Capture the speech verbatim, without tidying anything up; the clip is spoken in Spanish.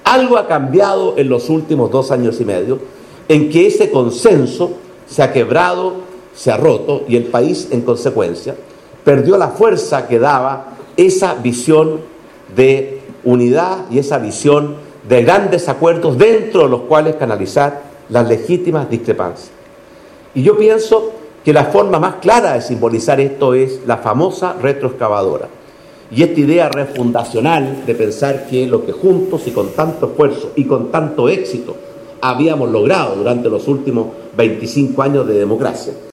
Algo ha cambiado en los últimos dos años y medio, en que ese consenso se ha quebrado, se ha roto, y el país, en consecuencia, perdió la fuerza que daba esa visión de unidad y esa visión de grandes acuerdos dentro de los cuales canalizar las legítimas discrepancias. Y yo pienso que la forma más clara de simbolizar esto es la famosa retroexcavadora. Y esta idea refundacional de pensar que lo que juntos y con tanto esfuerzo y con tanto éxito habíamos logrado durante los últimos veinticinco años de democracia,